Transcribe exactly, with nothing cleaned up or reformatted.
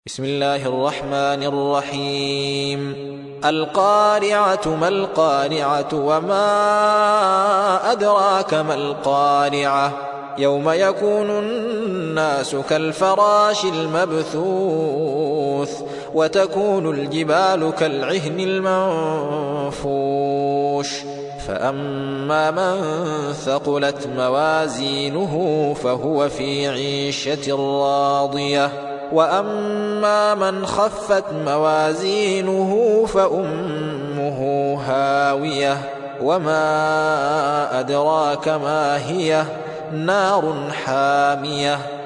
بسم الله الرحمن الرحيم. القارعة ما القارعة وما أدراك ما القارعة يوم يكون الناس كالفراش المبثوث وتكون الجبال كالعهن المنفوش فأما من ثقلت موازينه فهو في عيشة راضية وأما من خفت موازينه فأمه هاوية وما أدراك ما هي نار حامية